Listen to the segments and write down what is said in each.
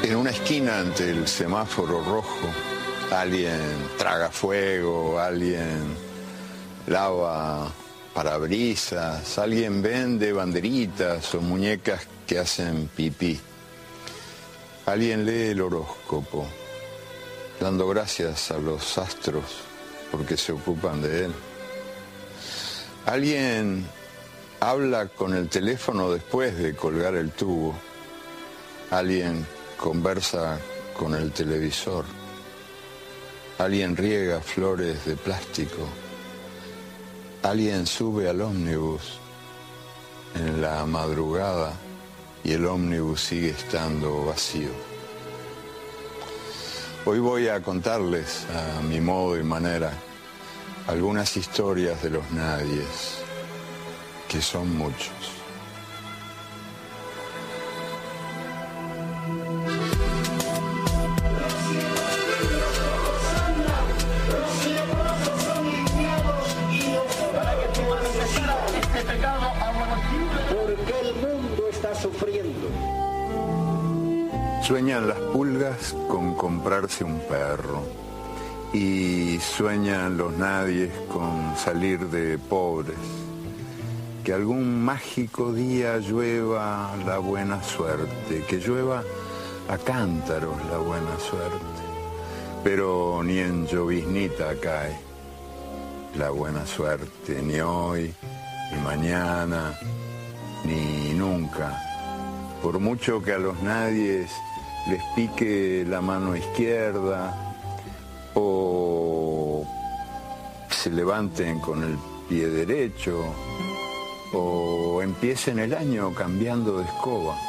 En una esquina ante el semáforo rojo, alguien traga fuego, alguien lava parabrisas, alguien vende banderitas o muñecas que hacen pipí. Alguien lee el horóscopo, dando gracias a los astros porque se ocupan de él. Alguien habla con el teléfono después de colgar el tubo. Alguien conversa con el televisor. Alguien riega flores de plástico. Alguien sube al ómnibus en la madrugada y el ómnibus sigue estando vacío. Hoy voy a contarles, a mi modo y manera, algunas historias de los nadies, que son muchos. Porque el mundo está sufriendo. Sueñan las pulgas con comprarse un perro y sueñan los nadies con salir de pobres. Que algún mágico día llueva la buena suerte, que llueva a cántaros la buena suerte. Pero ni en lloviznita cae la buena suerte, ni hoy, ni mañana, ni nunca. Por mucho que a los nadies les pique la mano izquierda o se levanten con el pie derecho o empiecen el año cambiando de escoba.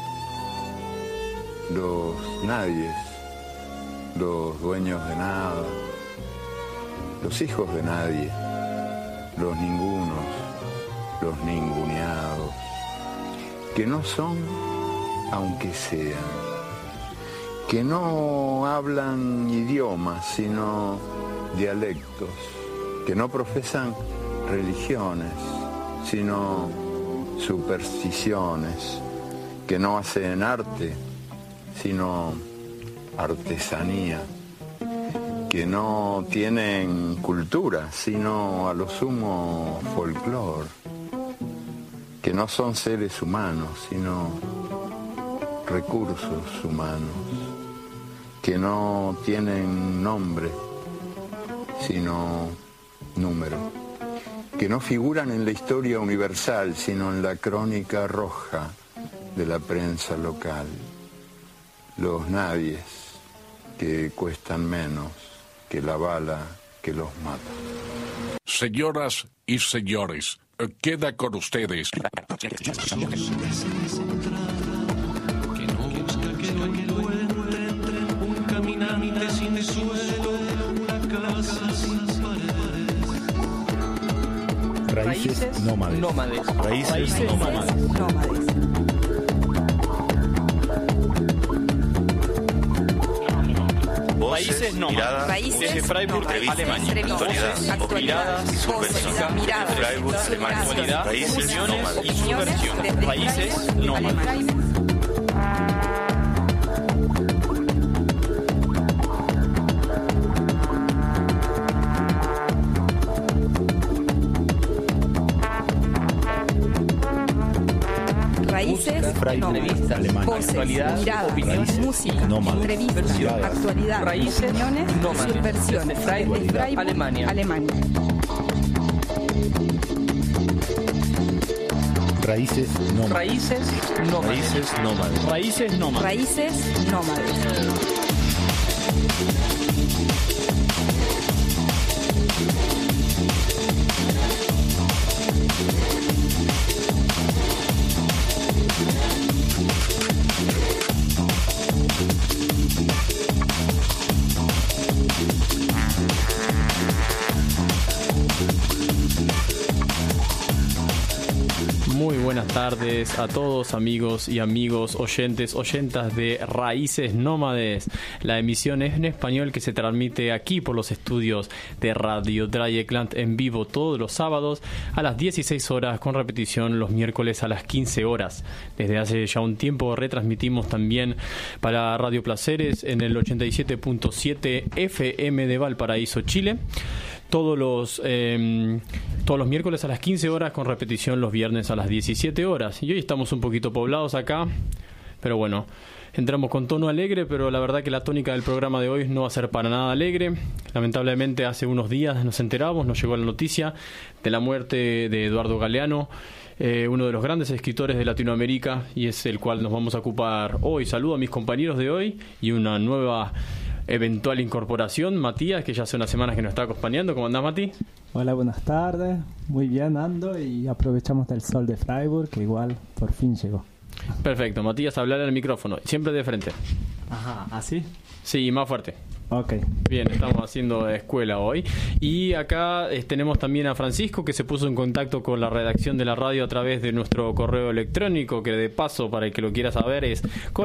Los nadies, los dueños de nada, los hijos de nadie, los ningunos, los ninguneados, que no son, aunque sean, que no hablan idiomas, sino dialectos, que no profesan religiones, sino supersticiones, que no hacen arte, sino artesanía, que no tienen cultura, sino a lo sumo folclore, que no son seres humanos, sino recursos humanos, que no tienen nombre, sino número, que no figuran en la historia universal, sino en la crónica roja de la prensa local. Los nadies que cuestan menos que la bala que los mata. Señoras y señores, queda con ustedes. Raíces nómades. Raíces nómades. Países nómadas. Raíces Desde Freiburg, nómadas. Alemania. Actualidad. Miradas. Freiburg, Alemania. Actualidad. Países nómadas. Y subversiones. Países nómadas. Raíces, Entrevistas, voces, actualidad, miradas, opiniones, música, nómadas, entrevistas, miradas, actualidad, raíces, opiniones, nómadas, subversiones, desde Freiburg, Alemania. Raíces nómades. Raíces nómadas. Raíces nómades. Raíces nómades. Muy buenas tardes a todos, amigos y amigos, oyentas de Raíces Nómades, la emisión en español que se transmite aquí por los estudios de Radio Dreieckland en vivo todos los sábados a las 16 horas, con repetición los miércoles a las 15 horas. Desde hace ya un tiempo retransmitimos también para Radio Placeres en el 87.7 FM de Valparaíso, Chile. Todos los miércoles a las 15 horas, con repetición los viernes a las 17 horas. Y hoy estamos un poquito poblados acá, pero bueno, entramos con tono alegre, pero la verdad que la tónica del programa de hoy no va a ser para nada alegre. Lamentablemente hace unos días nos enteramos, nos llegó la noticia de la muerte de Eduardo Galeano, uno de los grandes escritores de Latinoamérica, y es el cual nos vamos a ocupar hoy. Saludo a mis compañeros de hoy y una nueva eventual incorporación, Matías, que ya hace unas semanas que nos está acompañando. ¿Cómo andás, Mati? Hola, buenas tardes. Muy bien, ando, y aprovechamos del sol de Freiburg, que igual por fin llegó. Perfecto, Matías, hablar al micrófono, siempre de frente. Ajá, ¿así? Sí, más fuerte. Ok. Bien, estamos haciendo escuela hoy. Y acá tenemos también a Francisco, que se puso en contacto con la redacción de la radio a través de nuestro correo electrónico, que de paso, para el que lo quiera saber, es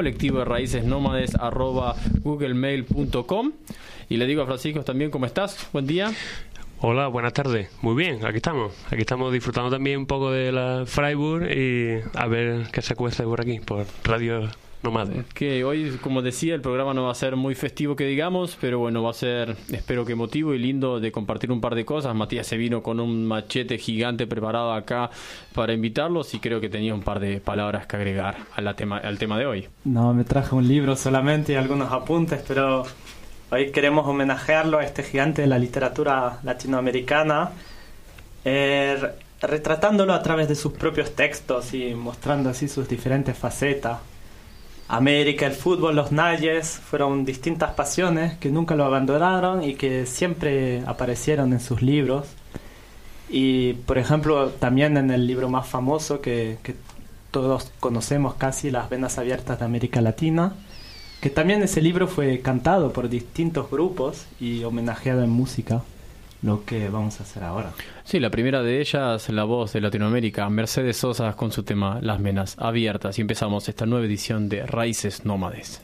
colectivoderraicesnomades@googlemail.com. Y le digo a Francisco también, ¿cómo estás? Buen día. Hola, buenas tardes. Muy bien, aquí estamos. Aquí estamos disfrutando también un poco de la Freiburg y a ver qué se cuece por aquí, por Radio Nómades. Que hoy, como decía, el programa no va a ser muy festivo que digamos, pero bueno, va a ser, espero que emotivo y lindo de compartir un par de cosas. Matías se vino con un machete gigante preparado acá para invitarlos y creo que tenía un par de palabras que agregar al tema de hoy. No, me traje un libro solamente y algunos apuntes, pero hoy queremos homenajearlo a este gigante de la literatura latinoamericana, retratándolo a través de sus propios textos y mostrando así sus diferentes facetas. América, el fútbol, los nayes fueron distintas pasiones que nunca lo abandonaron y que siempre aparecieron en sus libros. Y, por ejemplo, también en el libro más famoso que todos conocemos casi, Las Venas Abiertas de América Latina, que también ese libro fue cantado por distintos grupos y homenajeado en música, lo que vamos a hacer ahora. Sí, la primera de ellas, la voz de Latinoamérica, Mercedes Sosa, con su tema Las Venas Abiertas. Y empezamos esta nueva edición de Raíces Nómades.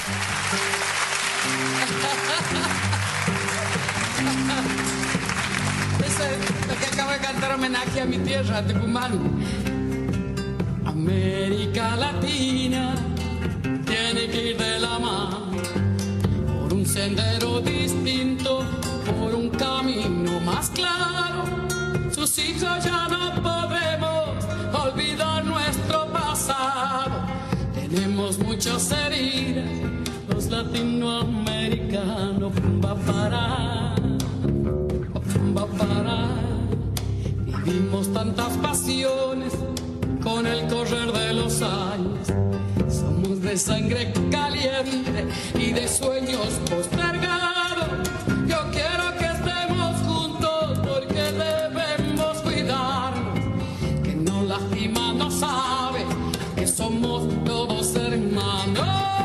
Eso es lo que acabo de cantar, homenaje a mi tierra, Tucumán. América Latina tiene que ir de la mano por un sendero distinto, por un camino más claro. Sus hijos ya no podemos olvidar nuestro pasado. Tenemos muchas heridas, los latinoamericanos. Va a parar. Vivimos tantas pasiones con el correr de los años. Somos de sangre caliente y de sueños postergados. Yo quiero que estemos juntos porque debemos cuidarnos. Que no lastima, no sabe que somos todos hermanos.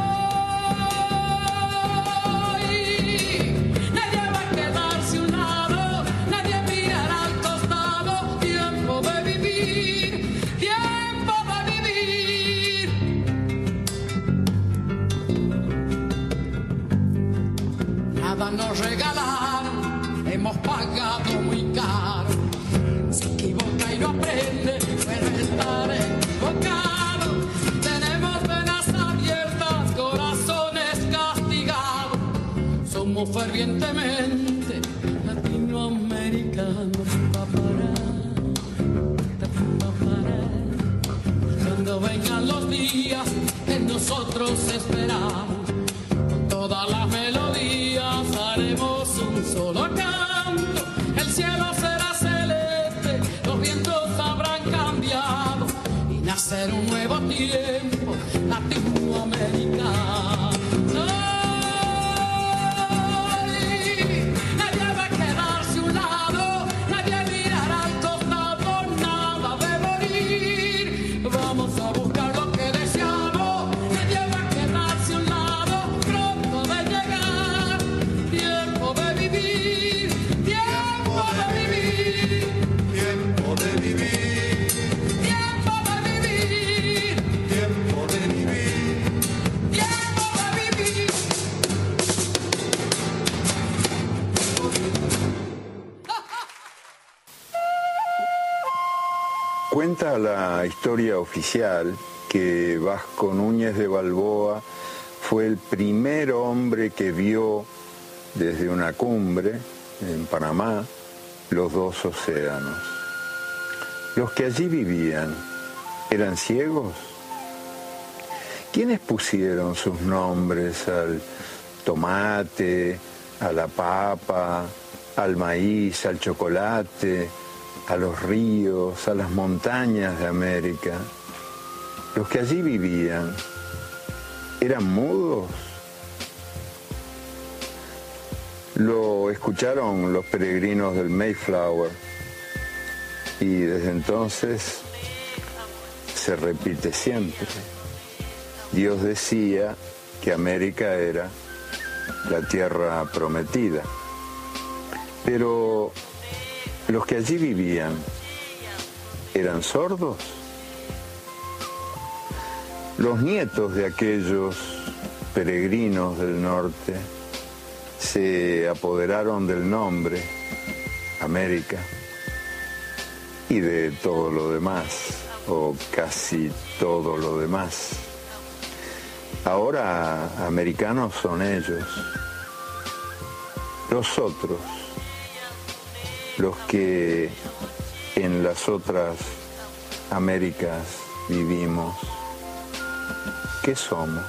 Nos regalaron, hemos pagado muy caro. Se equivoca y no aprende, puede estar equivocado. Tenemos venas abiertas, corazones castigados. Somos fervientemente latinoamericanos. Va a parar. Cuando vengan los días que nosotros esperamos, con todas las melodías haremos un solo canto. El cielo será celeste, los vientos habrán cambiado y nacer un nuevo tiempo latinoamericano. Nadie va a quedarse a un lado, nadie mirará al costado, nada de morir. Vamos a buscar lo que deseamos, nadie va a quedarse a un lado, pronto de llegar. Tiempo de vivir, tiempo de vivir, tiempo de vivir, tiempo de Cuenta la historia oficial que Vasco Núñez de Balboa fue el primer hombre que vio desde una cumbre en Panamá los dos océanos. Los que allí vivían, ¿eran ciegos? ¿Quiénes pusieron sus nombres al tomate, a la papa, al maíz, al chocolate, a los ríos, a las montañas de América? Los que allí vivían, ¿eran mudos? Lo escucharon los peregrinos del Mayflower y desde entonces se repite siempre. Dios decía que América era la tierra prometida, pero los que allí vivían, ¿eran sordos? Los nietos de aquellos peregrinos del norte se apoderaron del nombre América y de todo lo demás, o casi todo lo demás. Ahora americanos son ellos, los otros, los que en las otras Américas vivimos. ¿Qué somos?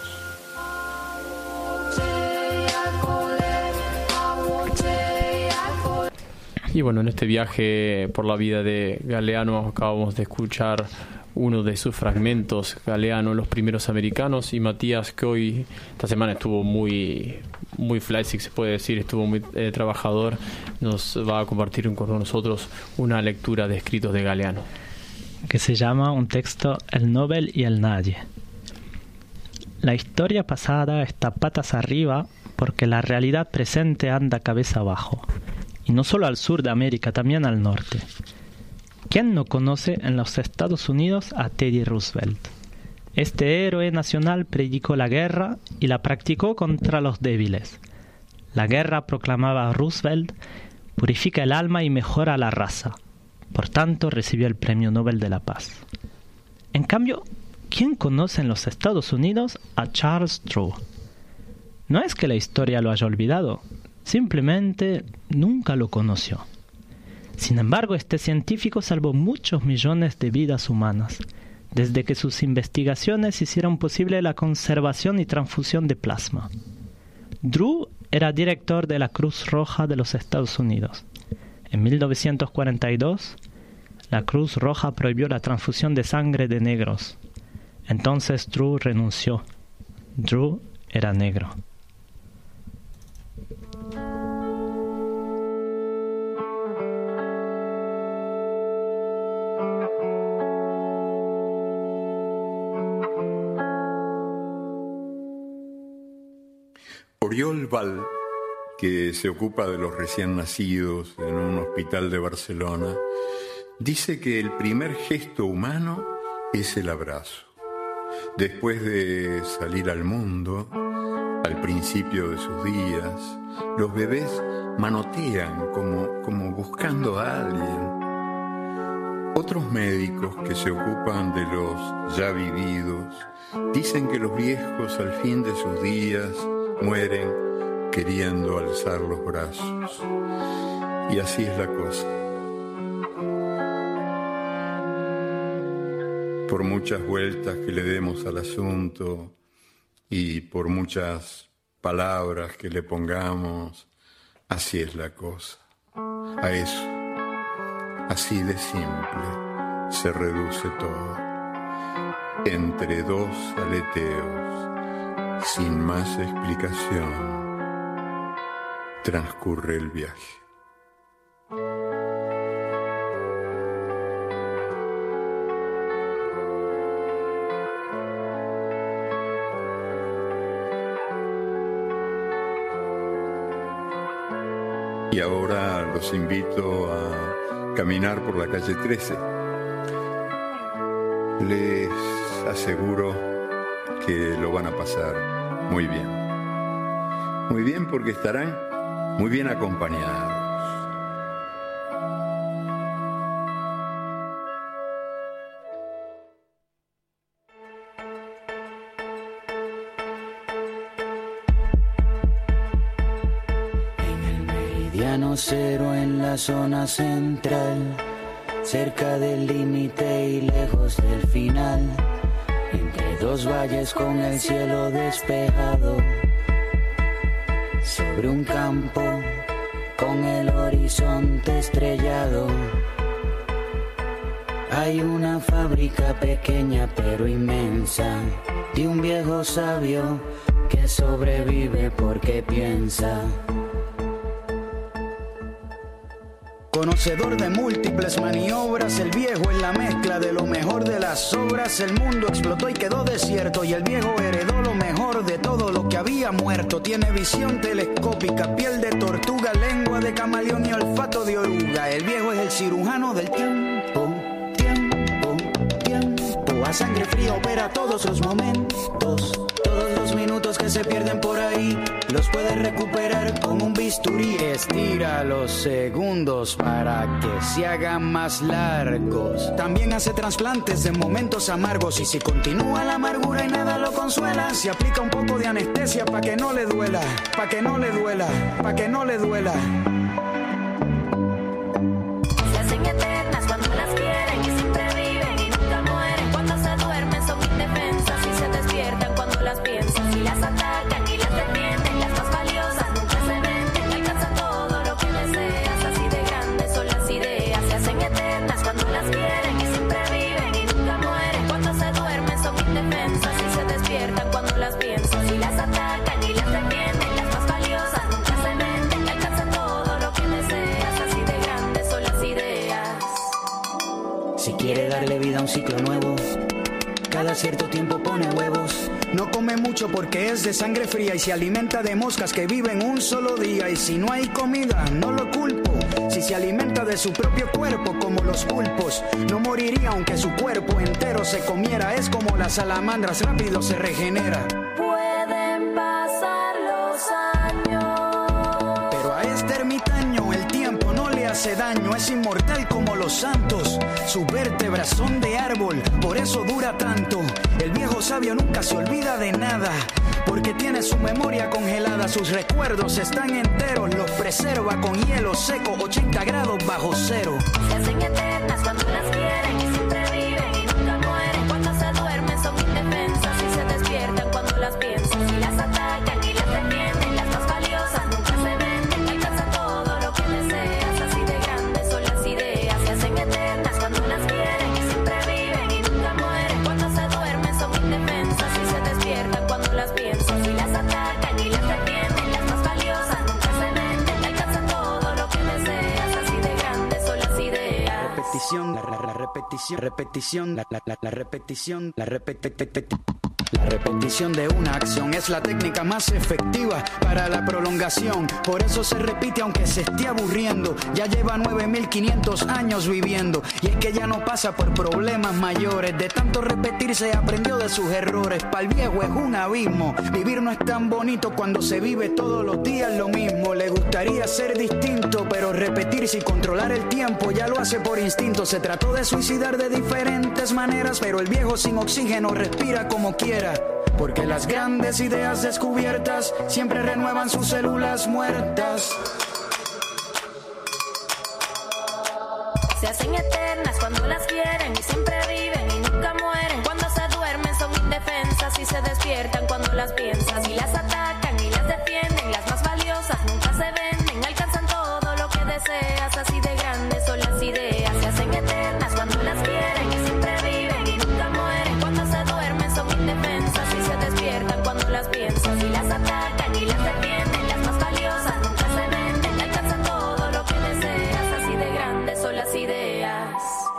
Y bueno, en este viaje por la vida de Galeano acabamos de escuchar uno de sus fragmentos, Galeano, Los primeros americanos, y Matías, que hoy, esta semana estuvo muy flashy, se puede decir, estuvo muy trabajador, nos va a compartir con nosotros una lectura de escritos de Galeano. Que se llama un texto El Nobel y el Nadie. La historia pasada está patas arriba porque la realidad presente anda cabeza abajo. Y no solo al sur de América, también al norte. ¿Quién no conoce en los Estados Unidos a Teddy Roosevelt? Este héroe nacional predicó la guerra y la practicó contra los débiles. La guerra, proclamaba Roosevelt, purifica el alma y mejora la raza. Por tanto, recibió el Premio Nobel de la Paz. En cambio, ¿quién conoce en los Estados Unidos a Charles Drew? No es que la historia lo haya olvidado, simplemente nunca lo conoció. Sin embargo, este científico salvó muchos millones de vidas humanas, desde que sus investigaciones hicieron posible la conservación y transfusión de plasma. Drew era director de la Cruz Roja de los Estados Unidos. En 1942, la Cruz Roja prohibió la transfusión de sangre de negros. Entonces Drew renunció. Drew era negro. Oriol Val, que se ocupa de los recién nacidos en un hospital de Barcelona, dice que el primer gesto humano es el abrazo. Después de salir al mundo, al principio de sus días, los bebés manotean como buscando a alguien. Otros médicos que se ocupan de los ya vividos dicen que los viejos al fin de sus días mueren queriendo alzar los brazos. Y así es la cosa. Por muchas vueltas que le demos al asunto y por muchas palabras que le pongamos, así es la cosa. A eso, así de simple, se reduce todo. Entre dos aleteos, sin más explicación, transcurre el viaje. Y ahora los invito a caminar por la calle 13. Les aseguro que lo van a pasar muy bien. Muy bien porque estarán muy bien acompañados. Océano cero en la zona central, cerca del límite y lejos del final, entre dos valles con el cielo despejado, sobre un campo con el horizonte estrellado. Hay una fábrica pequeña pero inmensa, de un viejo sabio que sobrevive porque piensa. Conocedor de múltiples maniobras, el viejo es la mezcla de lo mejor de las obras. El mundo explotó y quedó desierto, y el viejo heredó lo mejor de todo lo que había muerto. Tiene visión telescópica, piel de tortuga, lengua de camaleón y olfato de oruga. El viejo es el cirujano del tiempo, tiempo, tiempo. A sangre fría opera todos los momentos, todos los minutos que se pierden por ahí los puede recuperar con un bisturí. Estira los segundos para que se hagan más largos. También hace trasplantes de momentos amargos, y si continúa la amargura y nada lo consuela, se aplica un poco de anestesia pa' que no le duela, pa' que no le duela, pa' que no le duela. Se hacen eternas cuando las quieren y siempre viven y nunca mueren. Cuando se duermen son indefensas y se despiertan cuando las piensan. Y las atacan y las defienden, las más valiosas nunca se venden. Alcanzan todo lo que deseas, así de grandes son las ideas. Se hacen eternas cuando las quieren y siempre viven y nunca mueren. Cuando se duermen son indefensas y se despiertan cuando las piensan. Y las atacan y las defienden, las más valiosas nunca se venden. Alcanzan todo lo que deseas, así de grandes son las ideas. Si quiere darle vida a un ciclo nuevo, cada cierto tiempo pone huevos. No come mucho porque es de sangre fría y se alimenta de moscas que viven un solo día. Y si no hay comida, no lo culpo. Si se alimenta de su propio cuerpo como los pulpos, no moriría aunque su cuerpo entero se comiera. Es como las salamandras, rápido se regenera. Pueden pasar los años, pero a este ermitaño el tiempo no le hace daño. Es inmortal como los santos, sus vértebras son de árbol, por eso dura tanto. El viejo sabio nunca se olvida de nada, porque tiene su memoria congelada. Sus recuerdos están enteros, los preserva con hielo seco, 80 grados bajo cero. se hacen eternas cuando las quieren y siempre viven y nunca mueren. Cuando se duermen son indefensas y se despiertan cuando las piensan. Y las atacan y las defienden, las más valiosas nunca se venden. Alcanzan todo lo que deseas, así de grandes son las ideas. Se hacen eternas cuando las quieren y siempre viven y nunca mueren. Cuando se duermen son indefensas y se despiertan cuando las piensan. Y las atacan y las defienden, las más valiosas nunca se venden. Alcanzan todo lo que deseas, así de grandes son las ideas. Repetición, la repetición, repetición, la repetición, la repetición. La repetición de una acción es la técnica más efectiva para la prolongación. Por eso se repite aunque se esté aburriendo. Ya lleva 9500 años viviendo, y es que ya no pasa por problemas mayores. De tanto repetir se aprendió de sus errores. Pa'l viejo es un abismo. Vivir no es tan bonito cuando se vive todos los días lo mismo. Le gustaría ser distinto, pero repetirse y controlar el tiempo ya lo hace por instinto. Se trató de suicidar de diferentes maneras, pero el viejo sin oxígeno respira como quiera. Porque las grandes ideas descubiertas siempre renuevan sus células muertas. Se hacen eternas cuando las quieren y siempre viven y nunca mueren. Cuando se duermen son indefensas y se despiertan cuando las piensas. Y las atacan y las defienden, las más valiosas nunca se venden. Alcanzan todo lo que deseas, así de grandes son las ideas. Se hacen eternas cuando las quieren y siempre viven y nunca mueren. Cuando se duermen son indefensas y se despiertan cuando las piensas. Y las atacan y las defienden, las más valiosas nunca se venden. Alcanzan todo lo que deseas, así de grandes son las ideas.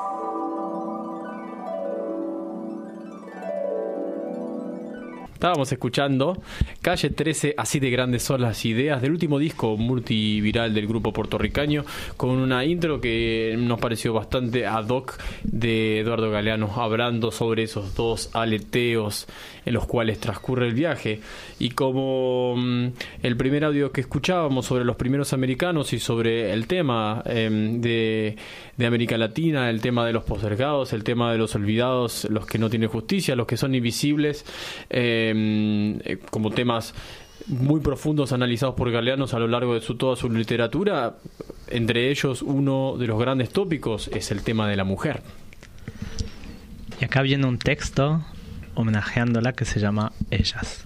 Estábamos escuchando Calle 13, así de grandes son las ideas, del último disco multiviral del grupo puertorriqueño, con una intro que nos pareció bastante ad hoc de Eduardo Galeano, hablando sobre esos dos aleteos en los cuales transcurre el viaje. Y como el primer audio que escuchábamos sobre los primeros americanos y sobre el tema de América Latina, el tema de los postergados, el tema de los olvidados, los que no tienen justicia, los que son invisibles, como temas muy profundos analizados por Galeano a lo largo de toda su literatura. Entre ellos, uno de los grandes tópicos es el tema de la mujer. Y acá viene un texto homenajeándola que se llama Ellas.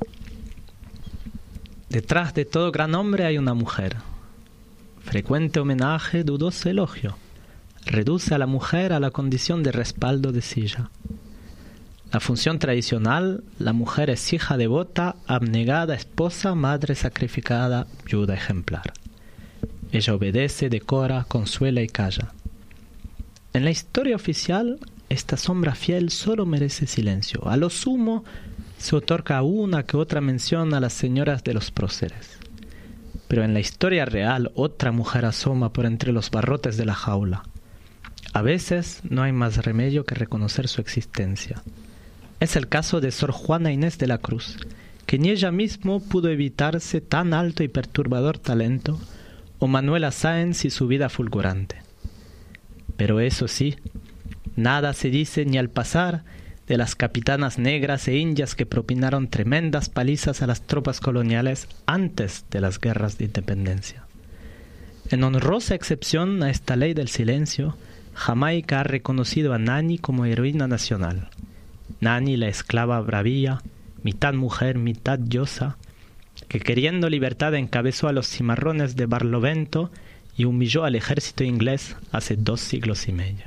Detrás de todo gran hombre hay una mujer. Frecuente homenaje, dudoso elogio. Reduce a la mujer a la condición de respaldo de silla. La función tradicional, la mujer es hija devota, abnegada, esposa, madre sacrificada, viuda ejemplar. Ella obedece, decora, consuela y calla. En la historia oficial, esta sombra fiel solo merece silencio. A lo sumo, se otorga una que otra mención a las señoras de los próceres. Pero en la historia real, otra mujer asoma por entre los barrotes de la jaula. A veces no hay más remedio que reconocer su existencia. Es el caso de Sor Juana Inés de la Cruz, que ni ella misma pudo evitarse tan alto y perturbador talento, o Manuela Sáenz y su vida fulgurante. Pero eso sí, nada se dice ni al pasar de las capitanas negras e indias que propinaron tremendas palizas a las tropas coloniales antes de las guerras de independencia. En honrosa excepción a esta ley del silencio, Jamaica ha reconocido a Nani como heroína nacional. Nani, la esclava bravía, mitad mujer, mitad diosa, que queriendo libertad encabezó a los cimarrones de Barlovento y humilló al ejército inglés hace 2 siglos y medio.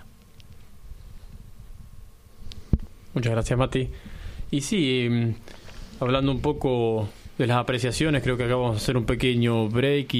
Muchas gracias, Mati. Y sí, hablando un poco de las apreciaciones, creo que acá vamos a hacer un pequeño break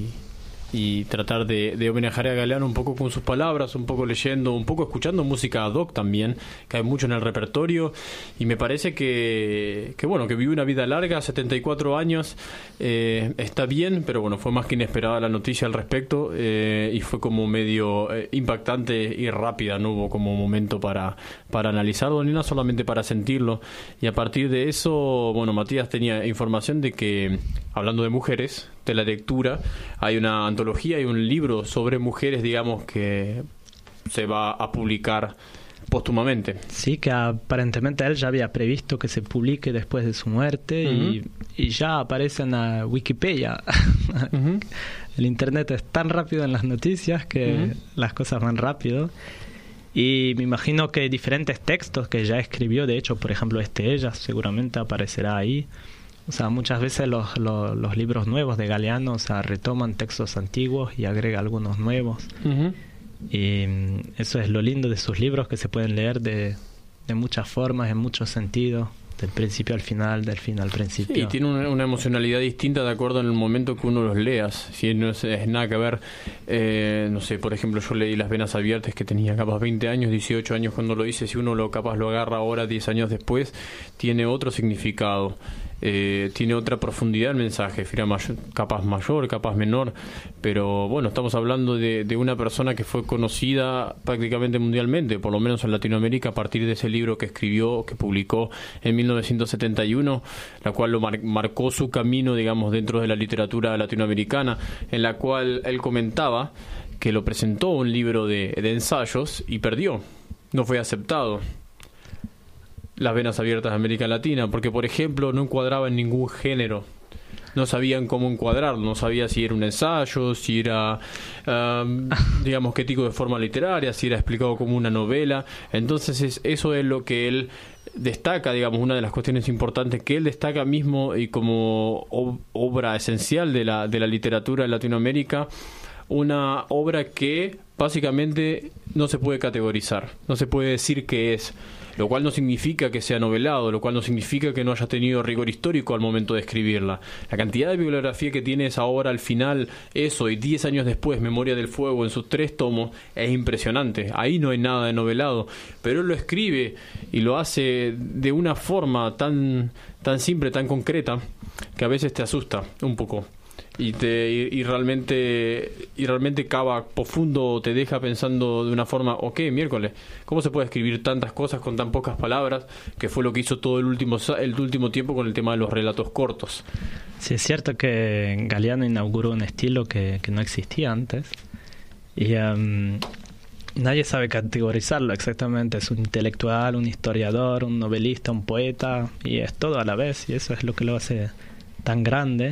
y tratar de homenajear a Galeano un poco con sus palabras, un poco leyendo, un poco escuchando música ad hoc también, que hay mucho en el repertorio, y me parece que vivió una vida larga, 74 años, está bien, pero bueno, fue más que inesperada la noticia al respecto, y fue como medio impactante y rápida, no hubo como momento para analizarlo, ni nada, solamente para sentirlo, y a partir de eso, bueno, Matías tenía información de que, hablando de mujeres, de la lectura, hay una antología y un libro sobre mujeres, digamos, que se va a publicar póstumamente. Sí, que aparentemente él ya había previsto que se publique después de su muerte. Uh-huh. y ya aparece en la Wikipedia. Uh-huh. El internet es tan rápido en las noticias que las cosas van rápido. Y me imagino que diferentes textos que ya escribió, de hecho, por ejemplo, Ellas seguramente aparecerá ahí. O sea, muchas veces los libros nuevos de Galeano, o sea, retoman textos antiguos y agrega algunos nuevos. Uh-huh. Y eso es lo lindo de sus libros, que se pueden leer de muchas formas, en muchos sentidos, del principio al final, del fin al principio. Sí, tiene una emocionalidad distinta de acuerdo en el momento que uno los leas. Si no es nada que ver, no sé, por ejemplo, yo leí Las venas abiertas, que tenía capaz 20 años, 18 años cuando lo hice. Si uno capaz lo agarra ahora, 10 años después, tiene otro significado. Tiene otra profundidad el mensaje, capaz mayor, capaz menor, pero bueno, estamos hablando de una persona que fue conocida prácticamente mundialmente, por lo menos en Latinoamérica, a partir de ese libro que escribió, que publicó en 1971, la cual lo marcó su camino, digamos, dentro de la literatura latinoamericana, en la cual él comentaba que lo presentó un libro de ensayos y perdió, no fue aceptado. Las venas abiertas de América Latina, porque por ejemplo no encuadraba en ningún género, no sabían cómo encuadrarlo, no sabía si era un ensayo, si era digamos qué tipo de forma literaria, si era explicado como una novela. Entonces eso es lo que él destaca, digamos, una de las cuestiones importantes que él destaca mismo y como obra esencial de la literatura en Latinoamérica, una obra que básicamente no se puede categorizar, no se puede decir qué es, lo cual no significa que sea novelado, lo cual no significa que no haya tenido rigor histórico al momento de escribirla. La cantidad de bibliografía que tiene esa obra al final, eso, y 10 años después, Memoria del Fuego, en sus 3 tomos, es impresionante. Ahí no hay nada de novelado, pero él lo escribe y lo hace de una forma tan simple, tan concreta, que a veces te asusta un poco. Y realmente cava profundo, te deja pensando de una forma, miércoles, ¿cómo se puede escribir tantas cosas con tan pocas palabras? Que fue lo que hizo todo el último tiempo con el tema de los relatos cortos. Sí, es cierto que Galeano inauguró un estilo que no existía antes, y nadie sabe categorizarlo exactamente. Es un intelectual, un historiador, un novelista, un poeta, y es todo a la vez, y eso es lo que lo hace tan grande.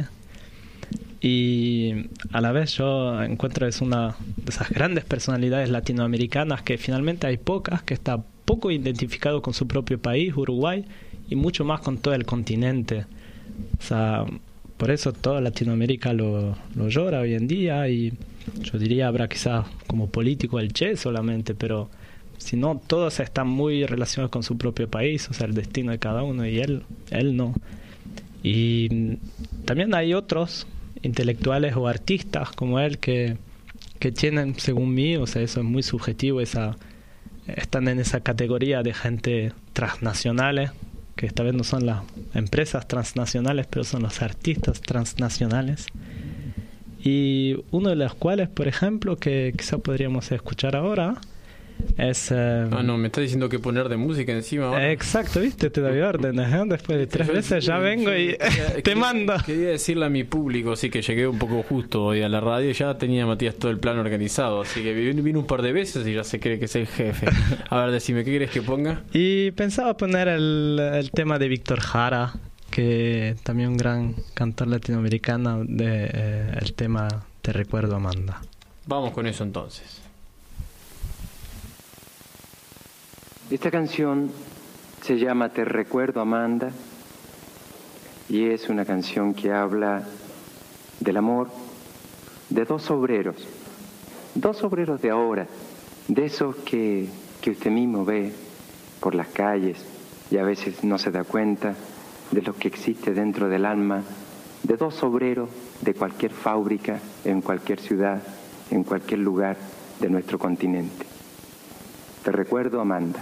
Y a la vez yo encuentro es una de esas grandes personalidades latinoamericanas que finalmente hay pocas, que está poco identificado con su propio país, Uruguay, y mucho más con todo el continente. O sea, por eso toda Latinoamérica lo llora hoy en día, y yo diría habrá quizás como político el Che solamente, pero si no, todos están muy relacionados con su propio país, o sea, el destino de cada uno, y él no. Y también hay otros intelectuales o artistas como él que tienen, según mí, o sea, eso es muy subjetivo, están en esa categoría de gente transnacionales, que esta vez no son las empresas transnacionales, pero son los artistas transnacionales. Y uno de los cuales, por ejemplo, que quizá podríamos escuchar ahora, es... no, me está diciendo que poner de música encima ahora. Exacto, viste, te doy órdenes, ¿eh? Después de 3 veces ya vengo y te mando. Quería decirle a mi público, sí, que llegué un poco justo hoy a la radio y ya tenía Matías todo el plan organizado, así que vino un par de veces y ya se cree que es el jefe. A ver, decime, ¿qué querés que ponga? Y pensaba poner el tema de Víctor Jara, que también un gran cantor latinoamericano, el tema Te recuerdo, Amanda. Vamos con eso entonces. Esta canción se llama Te recuerdo, Amanda, y es una canción que habla del amor de dos obreros de ahora, de esos que usted mismo ve por las calles y a veces no se da cuenta de lo que existe dentro del alma de dos obreros de cualquier fábrica, en cualquier ciudad, en cualquier lugar de nuestro continente. Te recuerdo, Amanda.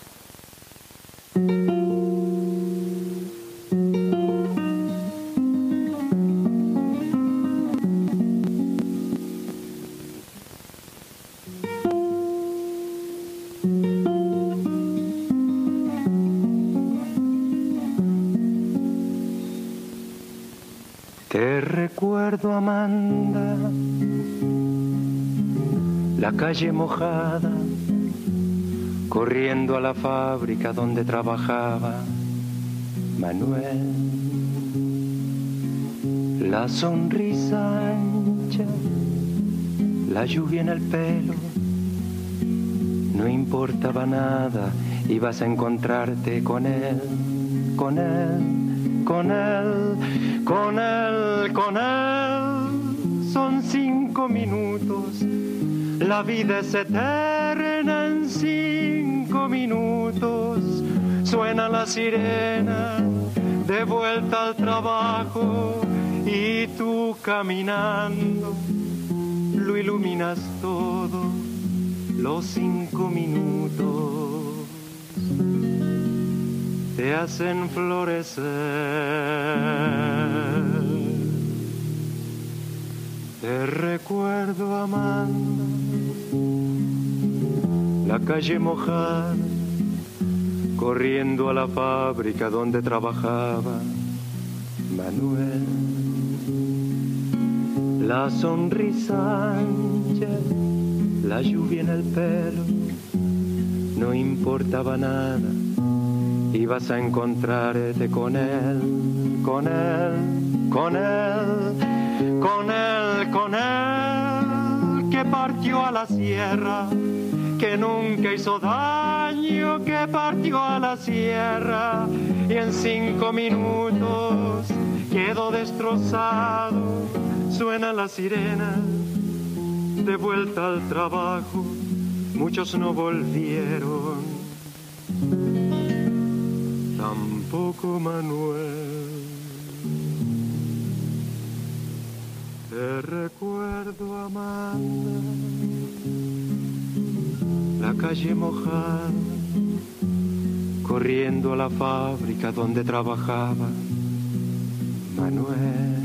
Te recuerdo, Amanda, la calle mojada, corriendo a la fábrica donde trabajaba Manuel. La sonrisa ancha, la lluvia en el pelo, no importaba nada, ibas a encontrarte con él, con él, con él, con él, con él. Son 5 minutos, la vida es eterna en 5 minutos. Suena la sirena de vuelta al trabajo y tú caminando lo iluminas todo, los 5 minutos te hacen florecer. Te recuerdo, Amanda, la calle mojada, corriendo a la fábrica donde trabajaba Manuel. La sonrisa ancha, la lluvia en el pelo, no importaba nada, ibas a encontrarte con él, con él, con él, con él, con él, que partió a la sierra, que nunca hizo daño, que partió a la sierra y en 5 minutos quedó destrozado. Suena la sirena de vuelta al trabajo, muchos no volvieron, tampoco Manuel. Te recuerdo, Amanda, la calle mojada, corriendo a la fábrica donde trabajaba Manuel.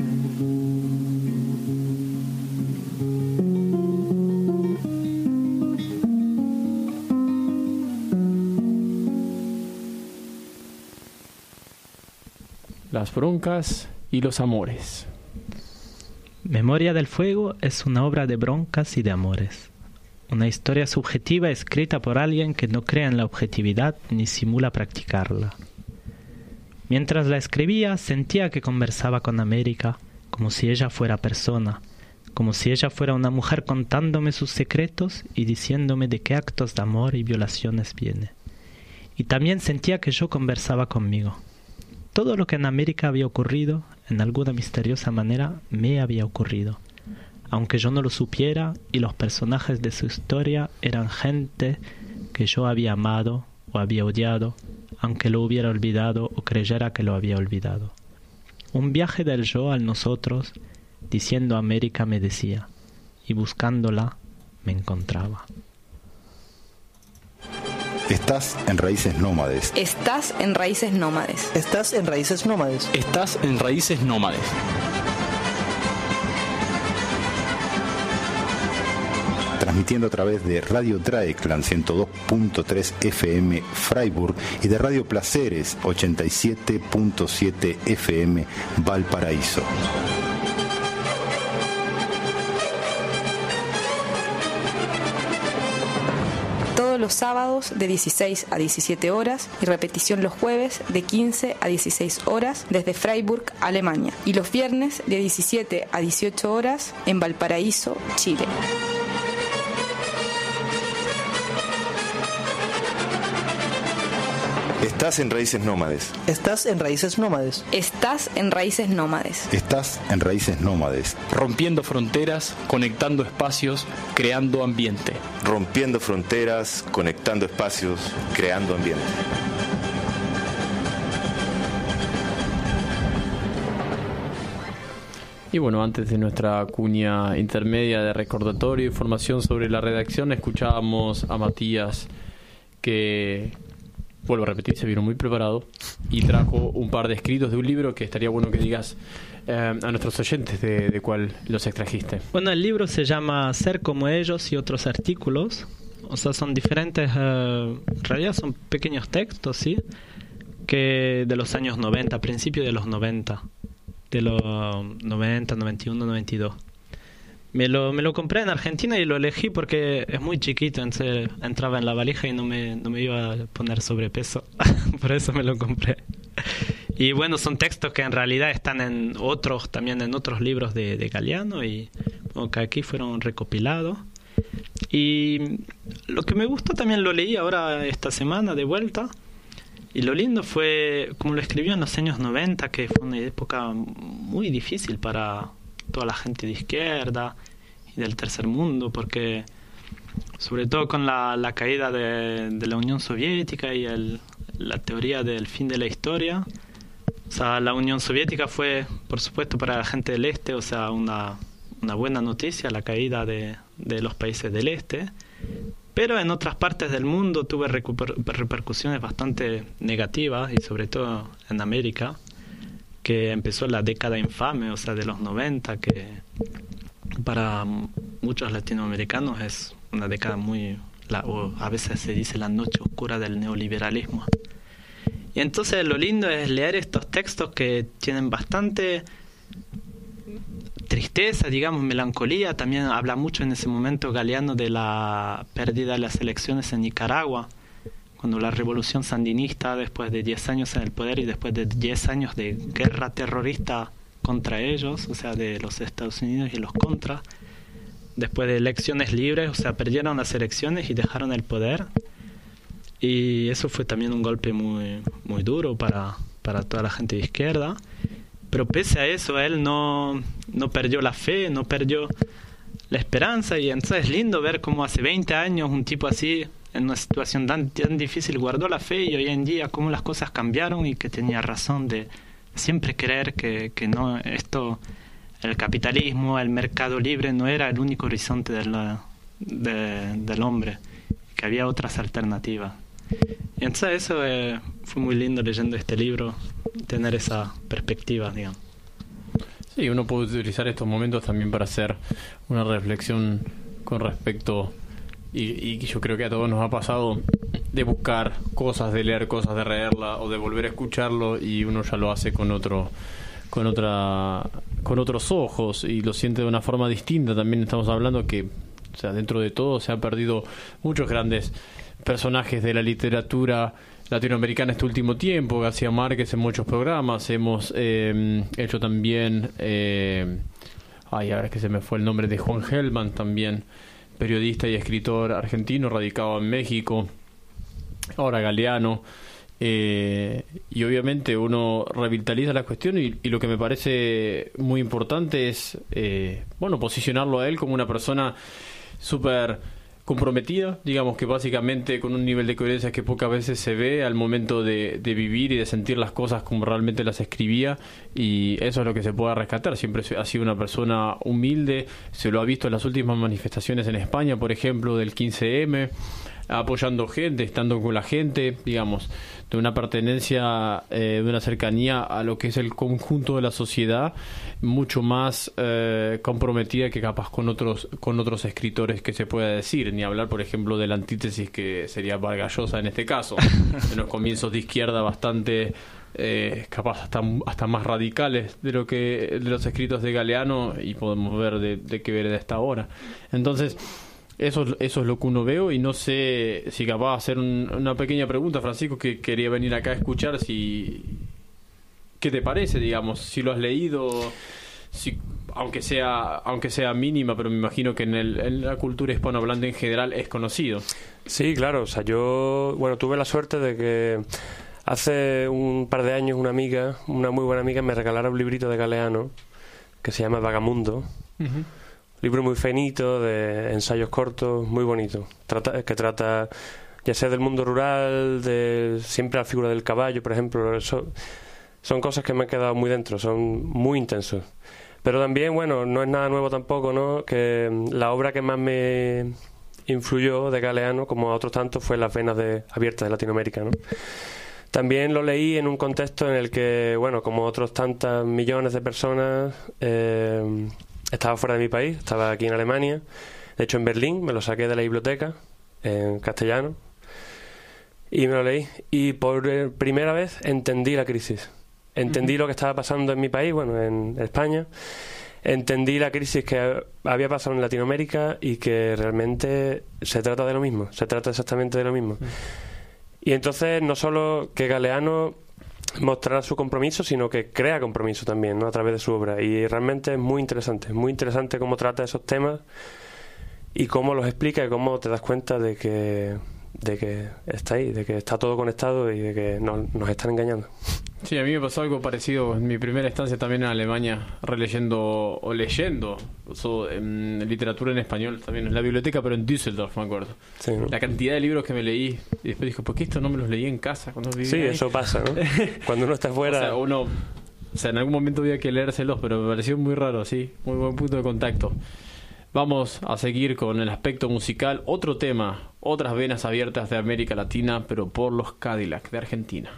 Las broncas y los amores. Memoria del Fuego es una obra de broncas y de amores. Una historia subjetiva escrita por alguien que no cree en la objetividad ni simula practicarla. Mientras la escribía, sentía que conversaba con América, como si ella fuera persona, como si ella fuera una mujer contándome sus secretos y diciéndome de qué actos de amor y violaciones viene. Y también sentía que yo conversaba conmigo. Todo lo que en América había ocurrido, en alguna misteriosa manera, me había ocurrido, aunque yo no lo supiera, y los personajes de su historia eran gente que yo había amado o había odiado, aunque lo hubiera olvidado o creyera que lo había olvidado. Un viaje del yo al nosotros, diciendo América me decía, y buscándola me encontraba. Estás en Raíces Nómades. Estás en Raíces Nómades. Estás en Raíces Nómades. Estás en Raíces Nómades. Transmitiendo a través de Radio Dreieckland 102.3 FM Freiburg y de Radio Placeres 87.7 FM Valparaíso. Todos los sábados de 16 a 17 horas y repetición los jueves de 15 a 16 horas desde Freiburg, Alemania. Y los viernes de 17 a 18 horas en Valparaíso, Chile. Estás en Raíces Nómades. Estás en Raíces Nómades. Estás en Raíces Nómades. Estás en Raíces Nómades. Rompiendo fronteras, conectando espacios, creando ambiente. Rompiendo fronteras, conectando espacios, creando ambiente. Y bueno, antes de nuestra cuña intermedia de recordatorio e información sobre la redacción, escuchábamos a Matías que, vuelvo a repetir, se vino muy preparado y trajo un par de escritos de un libro que estaría bueno que digas a nuestros oyentes de cuál los extrajiste. Bueno, el libro se llama Ser como ellos y otros artículos. O sea, son diferentes, en realidad son pequeños textos, ¿sí? Que de los años 90, principios de los 90. De los 90, 91, 92. Me lo compré en Argentina y lo elegí porque es muy chiquito, entonces entraba en la valija y no me iba a poner sobrepeso. Por eso me lo compré. Y bueno, son textos que en realidad están también en otros libros de Galeano y bueno, que aquí fueron recopilados. Y lo que me gustó también lo leí ahora esta semana de vuelta. Y lo lindo fue como lo escribió en los años 90, que fue una época muy difícil para toda la gente de izquierda y del tercer mundo, porque sobre todo con la caída de la Unión Soviética y la teoría del fin de la historia. O sea, la Unión Soviética fue, por supuesto, para la gente del este, o sea, una buena noticia, la caída de los países del este. Pero en otras partes del mundo tuve repercusiones bastante negativas, y sobre todo en América, que empezó la década infame, o sea, de los 90, que para muchos latinoamericanos es una década o a veces se dice la noche oscura del neoliberalismo. Y entonces lo lindo es leer estos textos que tienen bastante tristeza, digamos, melancolía. También habla mucho en ese momento Galeano de la pérdida de las elecciones en Nicaragua, cuando la revolución sandinista, después de 10 años en el poder y después de 10 años de guerra terrorista contra ellos, o sea, de los Estados Unidos y los contras, después de elecciones libres, o sea, perdieron las elecciones y dejaron el poder. Y eso fue también un golpe muy, muy duro para toda la gente de izquierda. Pero pese a eso, él no perdió la fe, no perdió la esperanza. Y entonces es lindo ver cómo hace 20 años un tipo así, en una situación tan difícil, guardó la fe, y hoy en día cómo las cosas cambiaron y que tenía razón de siempre creer que no, el capitalismo, el mercado libre no era el único horizonte del hombre, que había otras alternativas. Y entonces eso fue muy lindo leyendo este libro, tener esa perspectiva, digamos. Sí, uno puede utilizar estos momentos también para hacer una reflexión con respecto, y yo creo que a todos nos ha pasado, de buscar cosas, de leer cosas, de leerla o de volver a escucharlo, y uno ya lo hace con otros ojos y lo siente de una forma distinta. También estamos hablando que, o sea, dentro de todo se han perdido muchos grandes personajes de la literatura latinoamericana este último tiempo, García Márquez en muchos programas, hemos hecho también, ahora es que se me fue el nombre de Juan Gelman, también periodista y escritor argentino radicado en México, ahora Galeano, y obviamente uno revitaliza la cuestión y lo que me parece muy importante es posicionarlo a él como una persona súper comprometida, digamos, que básicamente con un nivel de coherencia que pocas veces se ve al momento de vivir y de sentir las cosas como realmente las escribía, y eso es lo que se puede rescatar. Siempre ha sido una persona humilde, se lo ha visto en las últimas manifestaciones en España, por ejemplo, del 15M, apoyando gente, estando con la gente, digamos, de una pertenencia, de una cercanía a lo que es el conjunto de la sociedad, mucho más comprometida que capaz con otros escritores que se pueda decir, ni hablar, por ejemplo, de la antítesis que sería Vargas Llosa en este caso, en los comienzos de izquierda bastante capaz hasta más radicales de los escritos de Galeano, y podemos ver de qué ver de esta hora. Entonces, eso es lo que uno veo, y no sé si capaz de hacer una pequeña pregunta, Francisco, que quería venir acá a escuchar, ¿qué te parece, digamos? Si lo has leído, aunque sea mínima, pero me imagino que en la cultura hispanohablante en general es conocido. Sí, claro, o sea, yo tuve la suerte de que hace un par de años una muy buena amiga, me regalara un librito de Galeano que se llama Vagamundo. Uh-huh. Libro muy finito, de ensayos cortos, muy bonito. Que trata ya sea del mundo rural, de siempre la figura del caballo, por ejemplo. Son cosas que me han quedado muy dentro, son muy intensos. Pero también, no es nada nuevo tampoco, ¿no? Que la obra que más me influyó de Galeano, como a otros tantos, fue Las venas abiertas de Latinoamérica, ¿no? También lo leí en un contexto en el que, como otros tantos millones de personas, estaba fuera de mi país, estaba aquí en Alemania, de hecho en Berlín, me lo saqué de la biblioteca en castellano y me lo leí, y por primera vez entendí la crisis, entendí lo que estaba pasando en mi país, en España, entendí la crisis que había pasado en Latinoamérica, y que realmente se trata de lo mismo, se trata exactamente de lo mismo. Y entonces no solo que Galeano mostrar su compromiso, sino que crea compromiso también, ¿no? A través de su obra, y realmente es muy interesante cómo trata esos temas y cómo los explica, y cómo te das cuenta de que está ahí, de que está todo conectado y de que nos están engañando. Sí, a mí me pasó algo parecido en mi primera estancia también en Alemania, leyendo literatura en español también en la biblioteca, pero en Düsseldorf, me acuerdo. Sí, ¿no? La cantidad de libros que me leí, y después dije, ¿por qué esto no me los leí en casa cuando vivía ahí? Eso pasa, ¿no? Cuando uno está fuera... en algún momento había que leérselos, pero me pareció muy raro, sí, muy buen punto de contacto. Vamos a seguir con el aspecto musical, otro tema, otras venas abiertas de América Latina, pero por los Cadillac de Argentina.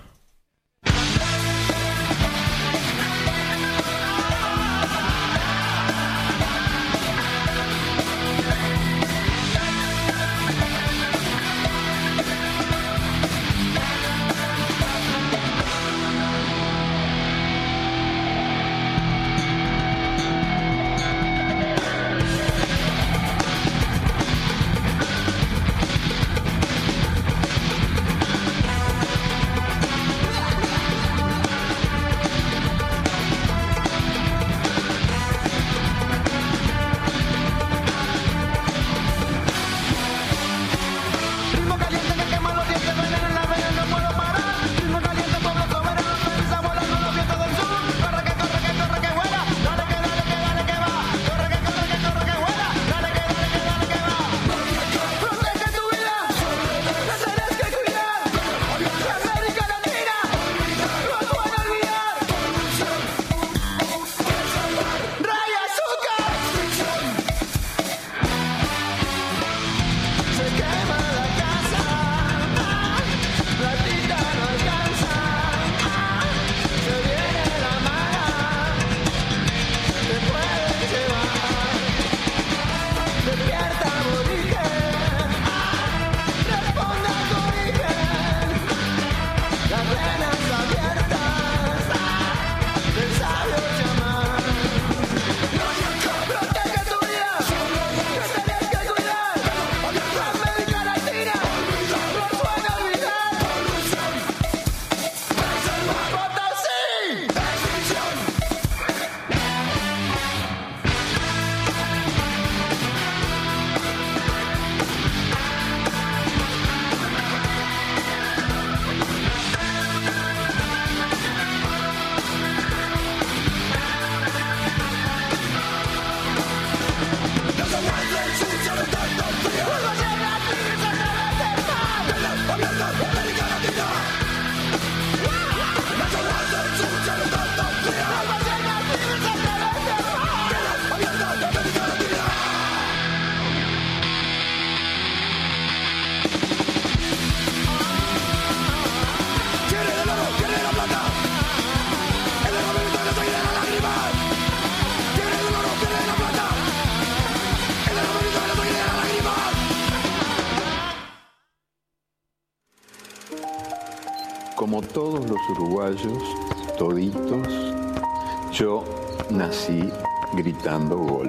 como todos los uruguayos, toditos, yo nací gritando gol.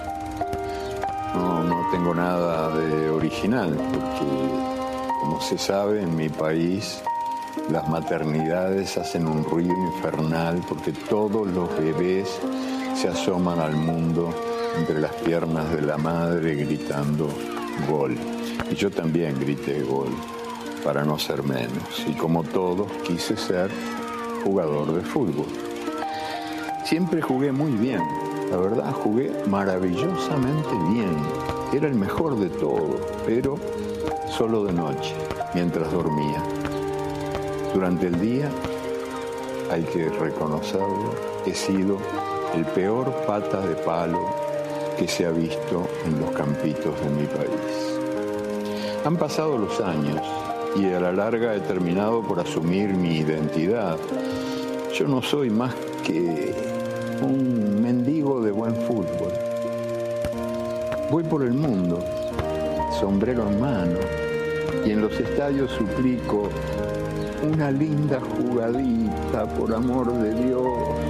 No tengo nada de original, porque, como se sabe, en mi país las maternidades hacen un ruido infernal porque todos los bebés se asoman al mundo entre las piernas de la madre gritando gol. Y yo también grité gol, para no ser menos. Y como todos, quise ser jugador de fútbol. Siempre jugué muy bien, la verdad, jugué maravillosamente bien. Era el mejor de todos, pero solo de noche, mientras dormía. Durante el día, hay que reconocerlo, he sido el peor pata de palo que se ha visto en los campitos de mi país. Han pasado los años y a la larga he terminado por asumir mi identidad. Yo no soy más que un mendigo de buen fútbol. Voy por el mundo, sombrero en mano, y en los estadios suplico una linda jugadita, por amor de Dios.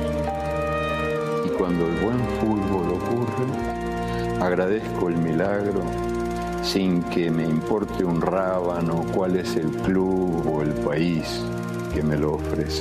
Y cuando el buen fútbol ocurre, agradezco el milagro sin que me importe un rábano cuál es el club o el país que me lo ofrece.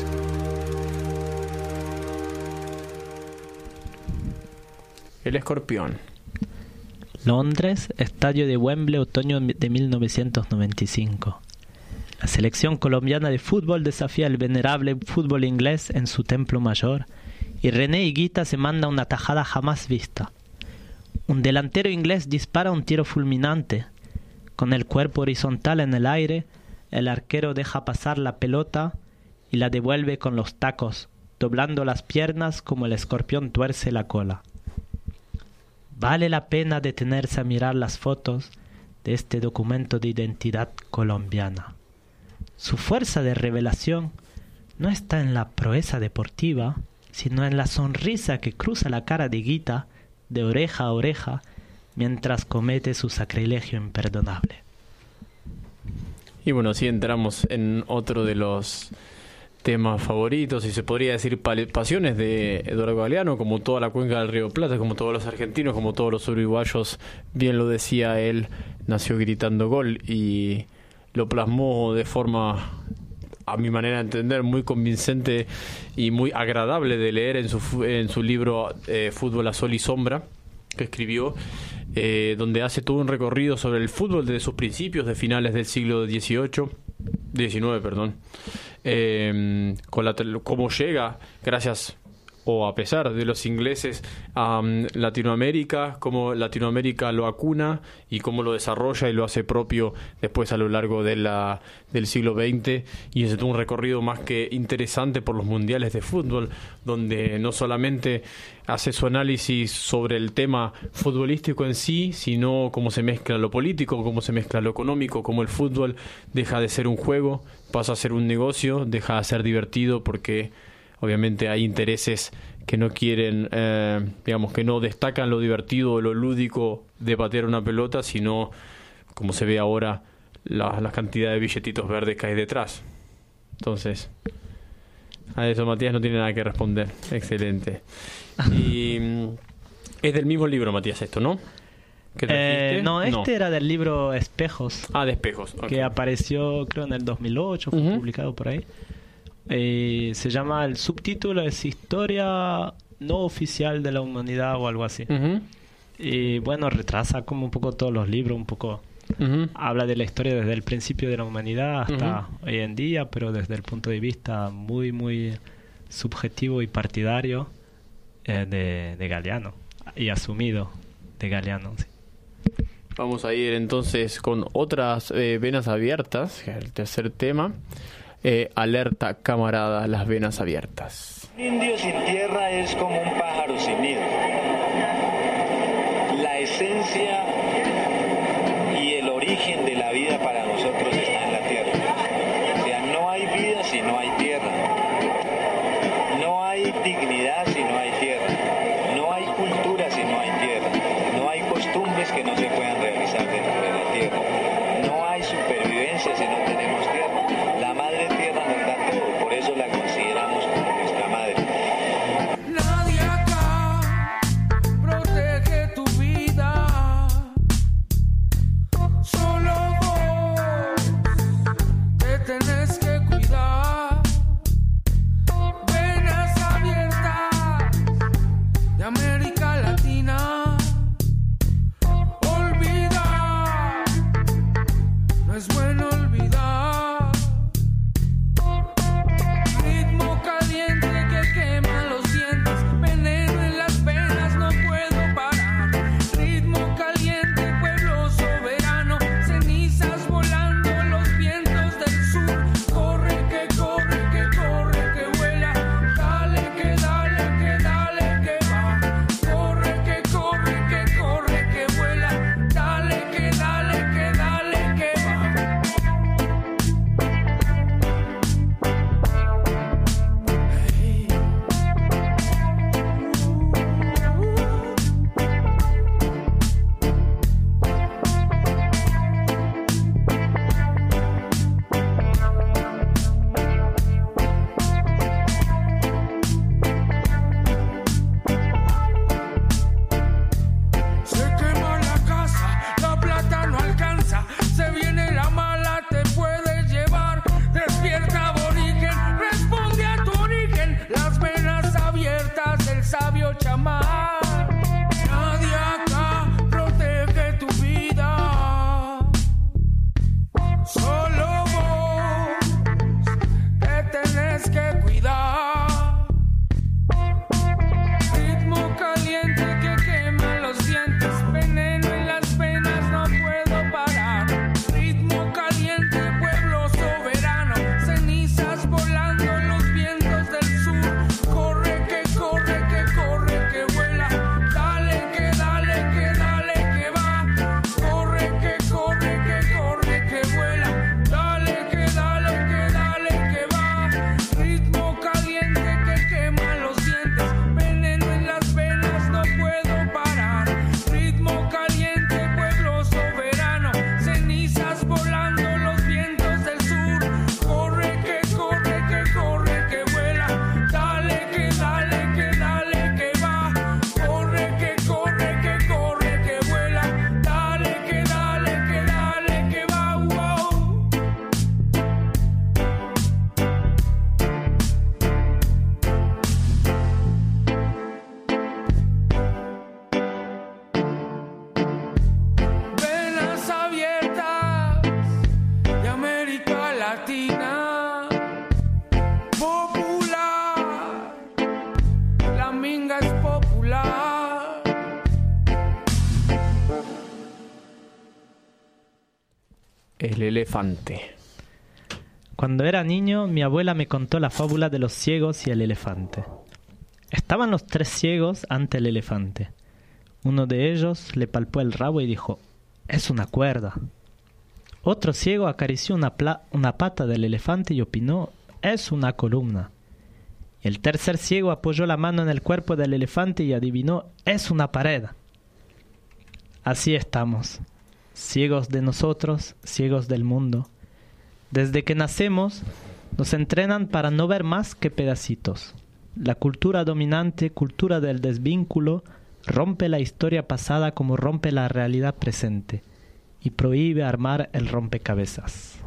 El Escorpión. Londres, estadio de Wembley, otoño de 1995. La selección colombiana de fútbol desafía el venerable fútbol inglés en su templo mayor y René Higuita se manda una tajada jamás vista. Un delantero inglés dispara un tiro fulminante. Con el cuerpo horizontal en el aire, el arquero deja pasar la pelota y la devuelve con los tacos, doblando las piernas como el escorpión tuerce la cola. Vale la pena detenerse a mirar las fotos de este documento de identidad colombiana. Su fuerza de revelación no está en la proeza deportiva, sino en la sonrisa que cruza la cara de Higuita de oreja a oreja mientras comete su sacrilegio imperdonable. Y bueno, así entramos en otro de los temas favoritos, y se podría decir pasiones de Eduardo Galeano, como toda la cuenca del Río Plata, como todos los argentinos, como todos los uruguayos. Bien lo decía él, nació gritando gol y lo plasmó de forma, a mi manera de entender, muy convincente y muy agradable de leer en su libro Fútbol a Sol y Sombra, que escribió, donde hace todo un recorrido sobre el fútbol desde sus principios de finales del siglo XIX, cómo llega, gracias o a pesar de los ingleses, a Latinoamérica, cómo Latinoamérica lo acuna y cómo lo desarrolla y lo hace propio después a lo largo del siglo XX. Y es un recorrido más que interesante por los mundiales de fútbol, donde no solamente hace su análisis sobre el tema futbolístico en sí, sino cómo se mezcla lo político, cómo se mezcla lo económico, cómo el fútbol deja de ser un juego, pasa a ser un negocio, deja de ser divertido porque obviamente hay intereses que no quieren, que no destacan lo divertido o lo lúdico de patear una pelota, sino, como se ve ahora, la cantidad de billetitos verdes que hay detrás. Entonces, a eso Matías no tiene nada que responder. Excelente. Y es del mismo libro, Matías, esto, ¿no? No, era del libro Espejos. Ah, de Espejos. Okay. Que apareció, creo, en el 2008, fue publicado por ahí. Se llama, el subtítulo es Historia no oficial de la humanidad o algo así. Y bueno, retrasa como un poco todos los libros, un poco habla de la historia desde el principio de la humanidad hasta hoy en día, pero desde el punto de vista muy, muy subjetivo y partidario de Galeano, y asumido de Galeano. Sí. Vamos a ir entonces con otras venas abiertas, el tercer tema. Alerta, camarada, las venas abiertas. Un indio sin tierra es como un pájaro sin nido. La esencia y el origen de la vida para nosotros está en la tierra. O sea, no hay vida si no hay tierra. No hay dignidad si no hay tierra. No hay cultura si no hay tierra. No hay costumbres que no se puedan realizar dentro de la tierra. No hay supervivencia si no tenemos tierra. La madre tierra nos da todo. tenés que cuidar. Venas abiertas de América Latina. Olvidar, no es bueno olvidar. Ritmo caliente que quema los dientes, veneno en las venas, no puedo parar. Ritmo caliente, pueblo soberano, cenizas volando los vientos del sur. Corre que corre, que corre, que vuela. Dale que dale, que dale que va. Corre que corre, que corre, que vuela. Dale que dale, que dale que va. Se quema la casa, la plata no alcanza. Se viene la mala, te puede llevar. Despierta aborigen, responde a tu origen. Las venas abiertas del sabio chamán. Nadie acá protege tu vida. Solo vos te tenés que cuidar. Ritmo caliente que quema los dientes, veneno en las venas, no puedo parar. Ritmo caliente, pueblo soberano, cenizas volando los vientos del sur. Corre que corre, que corre, que vuela. Dale que dale, que dale que va. Corre que corre, que corre, que vuela. Dale que dale, que dale que va. Ritmo caliente que quema los dientes, veneno en las venas, no puedo parar. Ritmo caliente, pueblo soberano, cenizas volando los vientos del sur. Corre que corre, que corre, que vuela. Dale que dale, que dale que va. Corre que corre, que corre, que vuela. Dale que dale, que dale que va. Wow. Venas abiertas de América Latina. Popular, la minga es popular. El elefante. Cuando era niño, mi abuela me contó la fábula de los ciegos y el elefante. Estaban los 3 ciegos ante el elefante. Uno de ellos le palpó el rabo y dijo: «Es una cuerda». Otro ciego acarició una pata del elefante y opinó: «Es una columna». Y el tercer ciego apoyó la mano en el cuerpo del elefante y adivinó: «Es una pared». Así estamos, ciegos de nosotros, ciegos del mundo. Desde que nacemos, nos entrenan para no ver más que pedacitos. La cultura dominante, cultura del desvínculo, rompe la historia pasada como rompe la realidad presente y prohíbe armar el rompecabezas.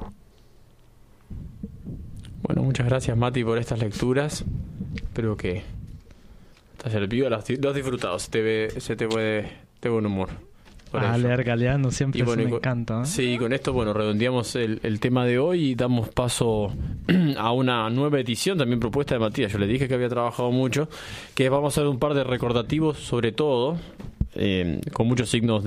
Bueno, muchas gracias, Mati, por estas lecturas. Espero que te haya servido, lo has disfrutado, se te ve buen humor. Leer Galeano siempre bueno, me encanta, ¿eh? Sí, con esto, bueno, redondeamos el tema de hoy y damos paso a una nueva edición, también propuesta de Matías. Yo le dije que había trabajado mucho, que vamos a hacer un par de recordativos, sobre todo, con muchos signos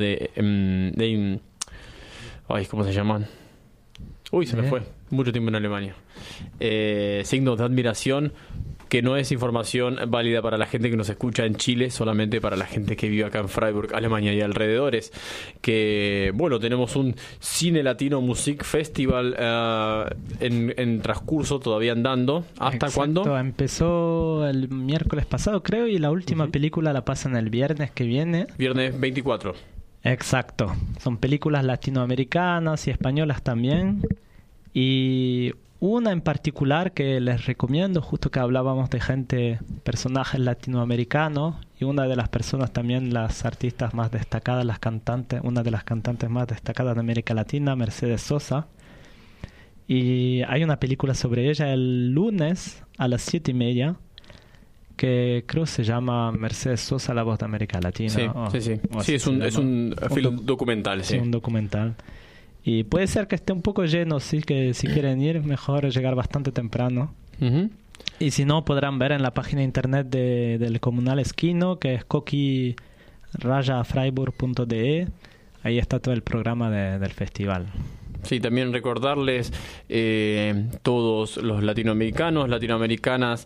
¿cómo se llaman? Uy, se me fue. Mucho tiempo en Alemania. Signos de admiración, que no es información válida para la gente que nos escucha en Chile, solamente para la gente que vive acá en Freiburg, Alemania y alrededores. Que, bueno, tenemos un Cine Latino Music Festival en transcurso, todavía andando. ¿Hasta cuándo? Empezó el miércoles pasado, creo, y la última película la pasan el viernes que viene. Viernes 24. Exacto. Son películas latinoamericanas y españolas también. Y una en particular que les recomiendo, justo que hablábamos de personajes latinoamericanos, y una de las personas también, las artistas más destacadas, una de las cantantes más destacadas de América Latina, Mercedes Sosa. Y hay una película sobre ella el lunes a las 7:30 que creo se llama Mercedes Sosa, la voz de América Latina. Sí, es un film documental. Sí, un documental. Y puede ser que esté un poco lleno, sí, que si quieren ir, mejor llegar bastante temprano. Y si no, podrán ver en la página internet del Comunal Esquino, que es coqui-freiburg.de. Ahí está todo el programa del festival. Sí, también recordarles todos los latinoamericanos, latinoamericanas,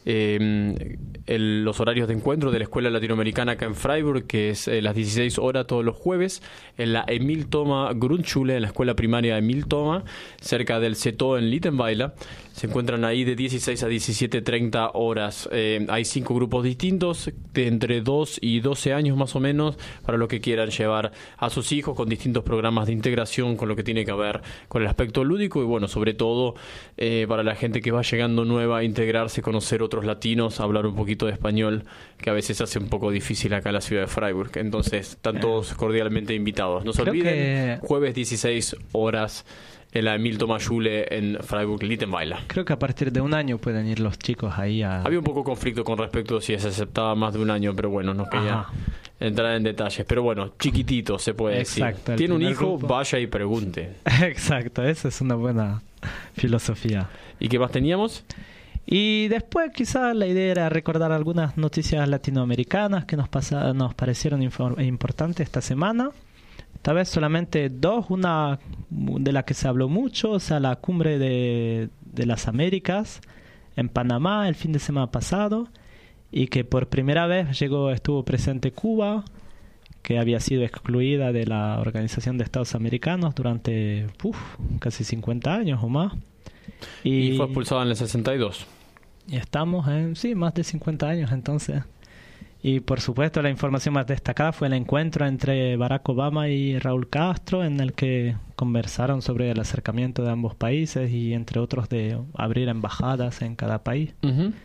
los horarios de encuentro de la Escuela Latinoamericana acá en Freiburg, que es las 16 horas todos los jueves, en la Emil Thoma Grundschule, en la escuela primaria Emil Thoma, cerca del CETO en Littenweiler. Se encuentran ahí de 16 a 17:30 horas. Hay 5 grupos distintos, de entre 2 y 12 años más o menos, para los que quieran llevar a sus hijos, con distintos programas de integración, con lo que tiene que ver con el aspecto lúdico y, bueno, sobre todo para la gente que va llegando nueva a integrarse, conocer otros latinos, hablar un poquito de español, que a veces hace un poco difícil acá en la ciudad de Freiburg. Entonces, están todos cordialmente invitados. No se olviden, jueves 16 horas en la Emil Thoma Schule en Freiburg-Littenweiler. Creo que a partir de 1 año pueden ir los chicos ahí a... Había un poco de conflicto con respecto a si se aceptaba más de 1 año, pero bueno, no quería entrar en detalles. Pero bueno, chiquitito se puede decir. Tiene un hijo, vaya y pregunte. Exacto, esa es una buena filosofía. ¿Y qué más teníamos? Y después quizás la idea era recordar algunas noticias latinoamericanas que nos parecieron importantes esta semana. Esta vez solamente 2, una de la que se habló mucho, o sea, la cumbre de las Américas en Panamá el fin de semana pasado, y que por primera vez estuvo presente Cuba, que había sido excluida de la Organización de Estados Americanos durante casi 50 años o más. Y fue expulsada en el 62. Y estamos en, más de 50 años entonces. Y por supuesto la información más destacada fue el encuentro entre Barack Obama y Raúl Castro, en el que conversaron sobre el acercamiento de ambos países y entre otros de abrir embajadas en cada país.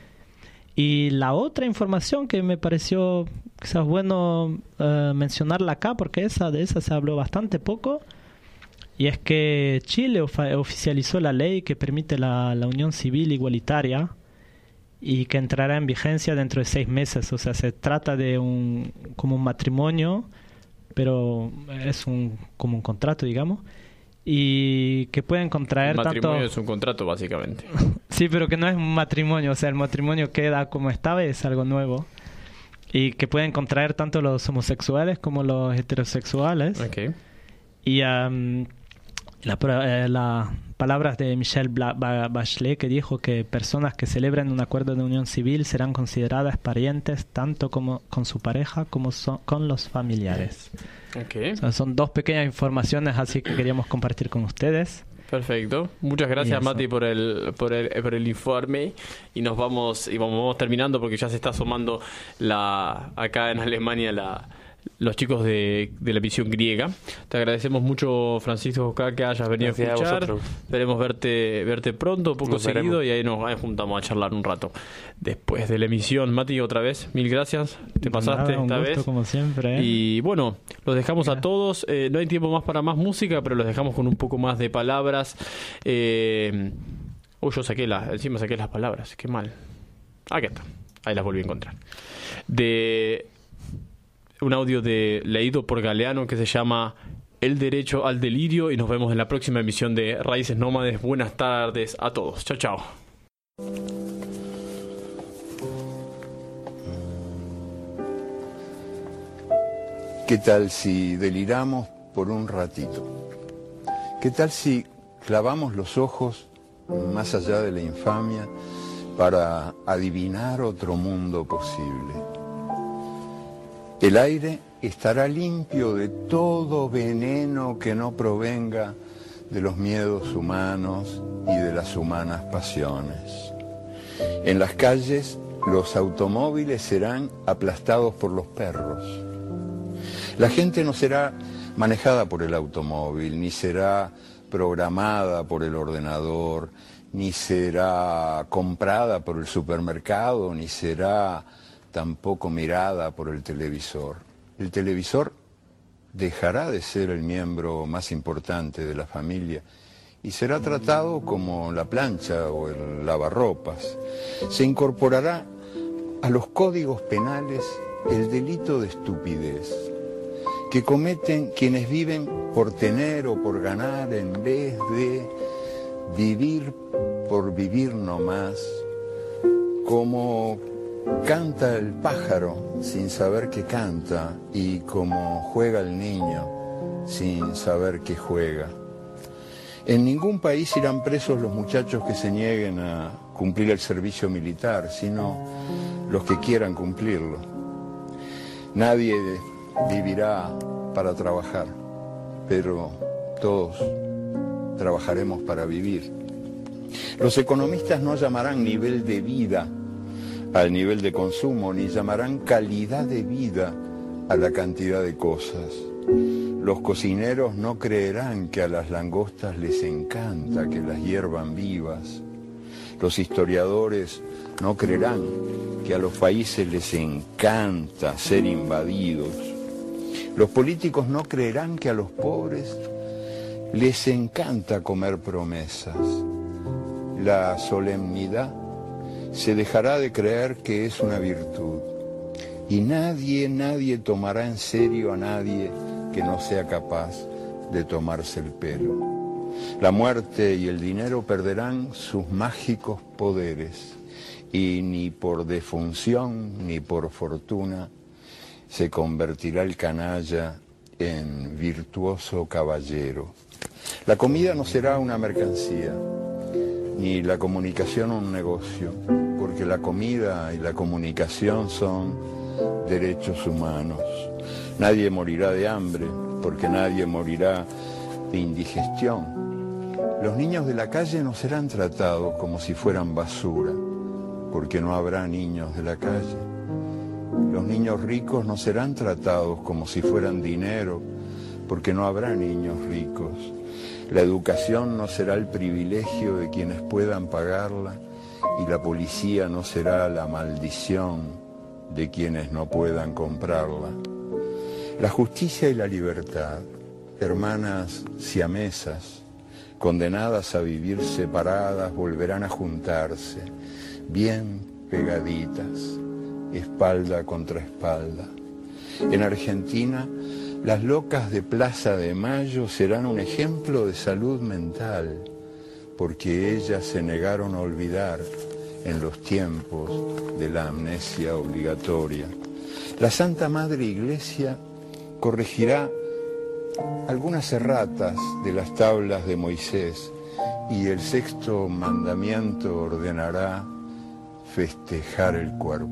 Y la otra información que me pareció quizás bueno mencionarla acá, porque de esa se habló bastante poco, y es que Chile oficializó la ley que permite la unión civil igualitaria y que entrará en vigencia dentro de 6 meses. O sea, se trata de como un matrimonio, pero es como un contrato, digamos, y que pueden contraer tanto... El matrimonio es un contrato, básicamente. Sí, pero que no es un matrimonio, o sea, el matrimonio queda como estaba y es algo nuevo. Y que pueden contraer tanto los homosexuales como los heterosexuales. Okay. Y las palabras de Michelle Bachelet, que dijo que personas que celebren un acuerdo de unión civil serán consideradas parientes tanto como con su pareja como con los familiares. Okay. O sea, son 2 pequeñas informaciones así que queríamos compartir con ustedes. Perfecto. Muchas gracias, Mati, por el informe. Y vamos terminando porque ya se está asomando acá en Alemania los chicos de la misión griega. Te agradecemos mucho, Francisco, que hayas venido a escuchar. Esperemos verte pronto, poco seguido, y ahí nos juntamos a charlar un rato después de la emisión. Mati, otra vez, 1000 gracias. Te pasaste esta vez. Como siempre. Y bueno, los dejamos a todos. No hay tiempo más para más música, pero los dejamos con un poco más de palabras. Yo saqué las palabras. Qué mal. Aquí está. Ahí las volví a encontrar. Un audio leído por Galeano que se llama El derecho al delirio, y nos vemos en la próxima emisión de Raíces Nómades. Buenas tardes a todos. Chao, chao. ¿Qué tal si deliramos por un ratito? ¿Qué tal si clavamos los ojos más allá de la infamia para adivinar otro mundo posible? El aire estará limpio de todo veneno que no provenga de los miedos humanos y de las humanas pasiones. En las calles, los automóviles serán aplastados por los perros. La gente no será manejada por el automóvil, ni será programada por el ordenador, ni será comprada por el supermercado, ni será tampoco mirada por el televisor. El televisor dejará de ser el miembro más importante de la familia y será tratado como la plancha o el lavarropas. Se incorporará a los códigos penales el delito de estupidez que cometen quienes viven por tener o por ganar en vez de vivir por vivir nomás, como canta el pájaro sin saber que canta y como juega el niño sin saber que juega. En ningún país irán presos los muchachos que se nieguen a cumplir el servicio militar, sino los que quieran cumplirlo. Nadie vivirá para trabajar, pero todos trabajaremos para vivir. Los economistas no llamarán nivel de vida al nivel de consumo, ni llamarán calidad de vida a la cantidad de cosas. Los cocineros no creerán que a las langostas les encanta que las hiervan vivas. Los historiadores no creerán que a los países les encanta ser invadidos. Los políticos no creerán que a los pobres les encanta comer promesas. La solemnidad se dejará de creer que es una virtud. Y nadie tomará en serio a nadie que no sea capaz de tomarse el pelo. La muerte y el dinero perderán sus mágicos poderes y ni por defunción ni por fortuna se convertirá el canalla en virtuoso caballero. La comida no será una mercancía, ni la comunicación un negocio, porque la comida y la comunicación son derechos humanos. Nadie morirá de hambre, porque nadie morirá de indigestión. Los niños de la calle no serán tratados como si fueran basura, porque no habrá niños de la calle. Los niños ricos no serán tratados como si fueran dinero, porque no habrá niños ricos. La educación no será el privilegio de quienes puedan pagarla y la policía no será la maldición de quienes no puedan comprarla. La justicia y la libertad, hermanas siamesas, condenadas a vivir separadas, volverán a juntarse, bien pegaditas, espalda contra espalda. En Argentina, las locas de Plaza de Mayo serán un ejemplo de salud mental, porque ellas se negaron a olvidar en los tiempos de la amnesia obligatoria. La Santa Madre Iglesia corregirá algunas erratas de las tablas de Moisés y el sexto mandamiento ordenará festejar el cuerpo.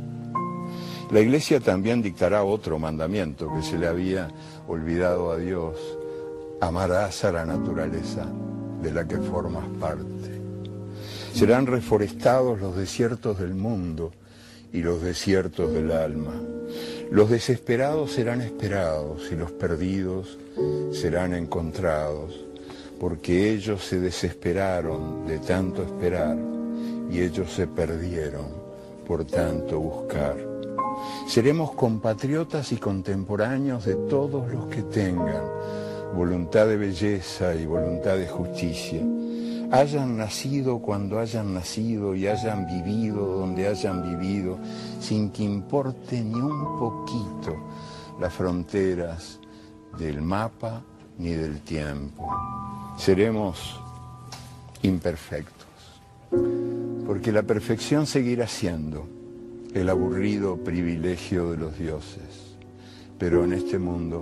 La Iglesia también dictará otro mandamiento que se le había olvidado a Dios: amarás a la naturaleza de la que formas parte. Serán reforestados los desiertos del mundo y los desiertos del alma. Los desesperados serán esperados y los perdidos serán encontrados, porque ellos se desesperaron de tanto esperar y ellos se perdieron por tanto buscar. Seremos compatriotas y contemporáneos de todos los que tengan voluntad de belleza y voluntad de justicia. Hayan nacido cuando hayan nacido y hayan vivido donde hayan vivido, sin que importe ni un poquito las fronteras del mapa ni del tiempo. Seremos imperfectos, porque la perfección seguirá siendo el aburrido privilegio de los dioses. Pero en este mundo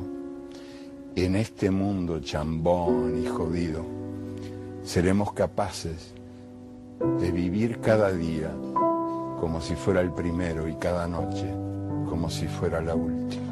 chambón y jodido, seremos capaces de vivir cada día como si fuera el primero y cada noche como si fuera la última.